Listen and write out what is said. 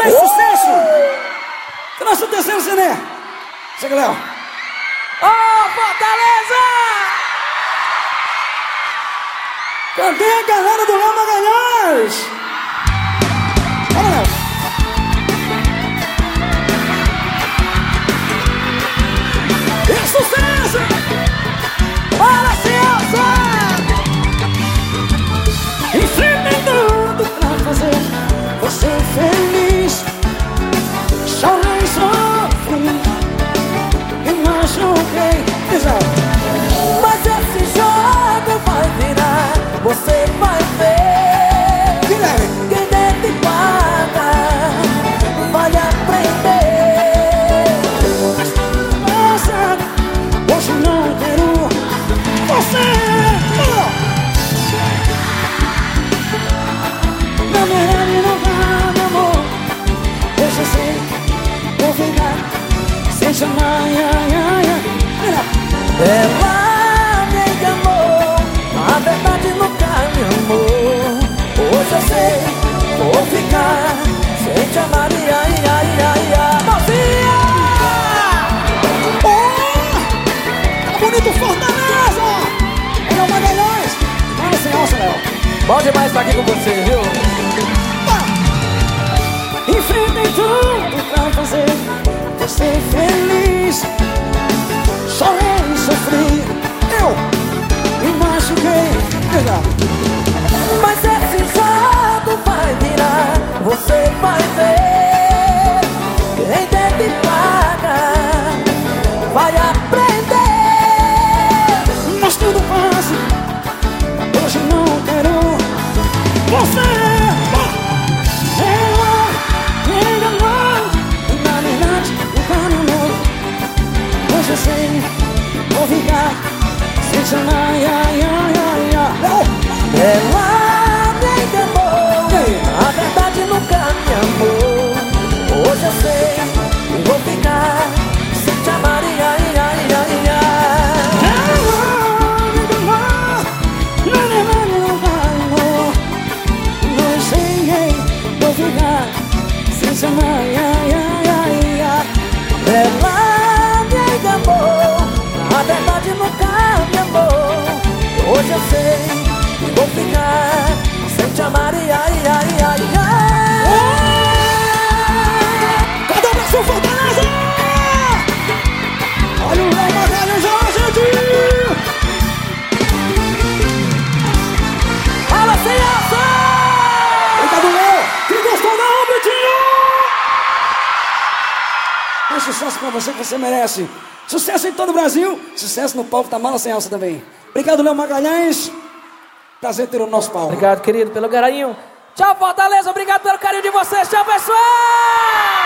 mais sucesso do nosso terceiro CD. Chega, Léo. Ô, Fortaleza! Cadê a galera do Léo Magalhães? Bora, Léo. E sucesso! Bora, Celso! Enfrentando pra fazer você feliz. Chorei, sofri e machuquei. Mas esse jogo vai virar, você vai ver. Guilherme. Quem deve paga, vai aprender. Nossa, hoje não quero você. Na verdade não vai, meu amor. Hoje eu sei, vou ficar sem chamar, Ela me enganou, a verdade nunca me amou. Hoje eu sei, vou ficar sem te amar, Mãozinha! Tá bonito Fortaleza! Léo Magalhães! Fala sem alça, Léo. Bom demais estar aqui com você, viu? Enfrentei tudo pra fazer você feliz. Chorei, sofri, eu me machuquei. Mas esse jogo vai virar, você vai ver. Quem deve pagar, vai aprender. Mas tudo passa, hoje não quero você. Ela me enganou, na verdade nunca me amou. Hoje eu sei, vou ficar sem te amar, Ela me enganou, a verdade nunca me amou. Hoje eu sei, vou ficar sem te amar, Ela me enganou, a verdade nunca me amou. Hoje eu sei, vou ficar sem te amar, Cadê o Brasil, Fortaleza? Olha o Léo Magalhães, gente! Fala, Celso! Obrigado, Léo! Quem gostou, dá um gritinho! Mais sucesso pra você que você merece. Sucesso em todo o Brasil, sucesso no palco da Mala Sem Alça também. Obrigado, Léo Magalhães. Prazer ter o nosso palco. Obrigado, querido, pelo carinho. Tchau, Fortaleza. Obrigado pelo carinho de vocês. Tchau, pessoal!